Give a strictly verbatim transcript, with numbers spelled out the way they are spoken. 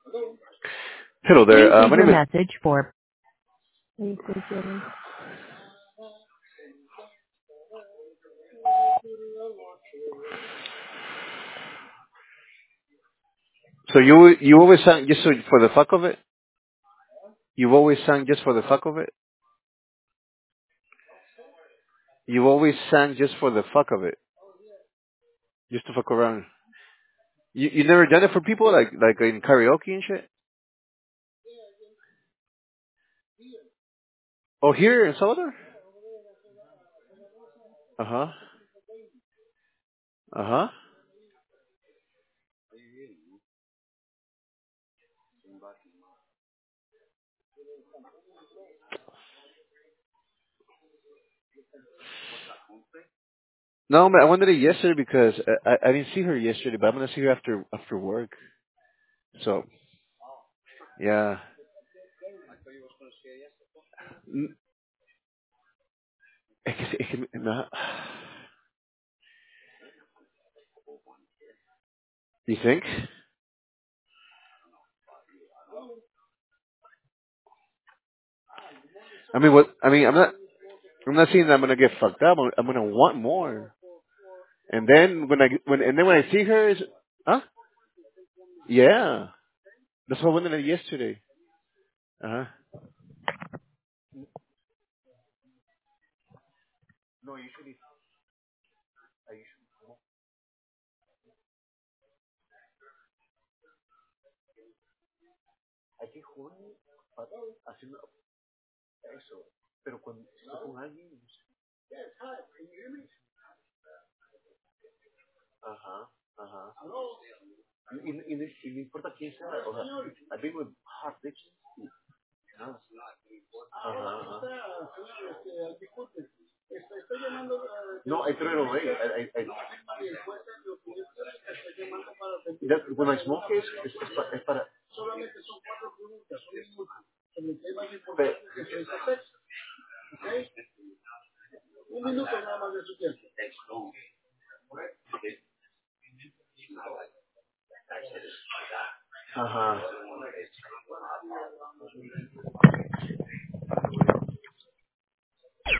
Hello there. Please Uh, leave my your name is. message for So you you always sang just so, for the fuck of it? You always sang just for the fuck of it? You always sang just for the fuck of it, just to fuck around. You you never done it for people like like in karaoke and shit? Oh, here in Salvador? Uh huh. Uh huh. No, man, I wanted it yesterday because I, I I didn't see her yesterday, but I'm gonna see her after after work. So yeah. Mm, es que- es que me- You think? I mean, what? I mean, I'm not. I'm not saying that I'm gonna get fucked up. I'm, I'm gonna want more. And then when I when and then when I see her, is huh? Yeah, that's what I wanted yesterday. Uh huh. No, usually I usually aquí junio haciendo eso, pero cuando estoy con alguien, ajá, ajá. Y, y, y, no y no importa quién sea, o sea, I've been with hot bitches. Nada. Ajá, ajá. No, I threw it away. I, I, I, that, when I smoke it, es, es, pa- es para... Pe- Ajá.